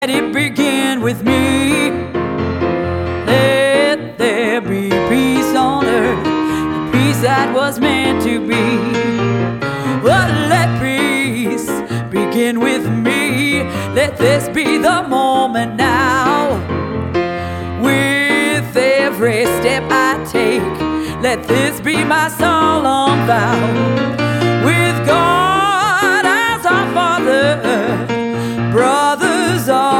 Let it begin with me. Let there be peace on earth, the peace that was meant to be. Oh, let peace begin with me. Let this be the moment now. With every step I take, let this be my solemn vow.